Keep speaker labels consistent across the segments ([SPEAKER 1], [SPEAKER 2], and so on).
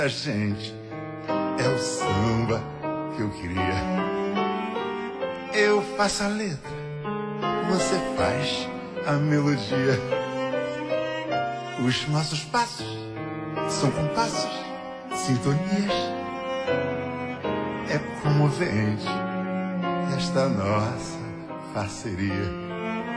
[SPEAKER 1] da gente é o samba que eu queria. Eu faço a letra, você faz a melodia. Os nossos passos são compassos, sintonias. É comovente esta nossa parceria.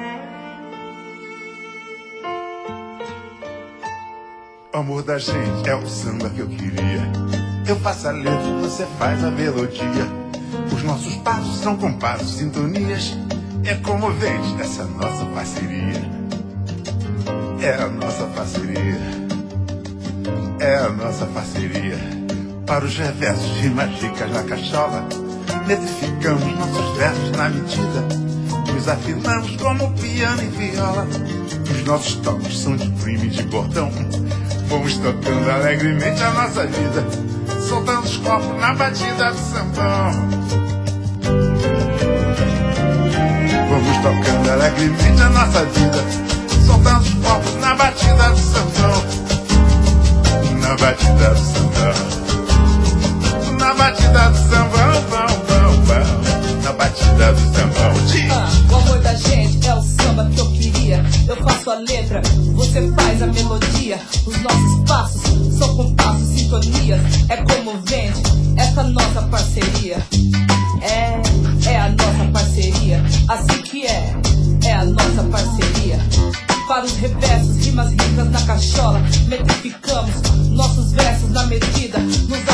[SPEAKER 1] O amor da gente é o samba que eu queria. Eu faço a letra, você faz a melodia. Os nossos passos são compassos, sintonias. É comovente essa nossa parceria. É a nossa parceria. É a nossa parceria. Para os reversos, rimas ricas na cachola, metrificamos nossos versos na medida. Nos afinamos como piano e viola. Os nossos toques são de prima e de bordão. Vamos tocando alegremente a nossa vida, soltando os copos na batida do sambão. Vamos tocando alegremente a nossa vida, soltando os copos na batida do sambão. Na batida do sambão. Na batida do sambão, vão, vão, vão. Na batida do sambão.
[SPEAKER 2] O amor da gente é o samba que eu queria. Eu faço a letra, você faz a melodia. Os nossos passos são compassos, sintonias. É comovente essa nossa parceria. É a nossa parceria. Assim que é a nossa parceria. Para os reversos, rimas ricas na cachola, metrificamos nossos versos na medida. Nos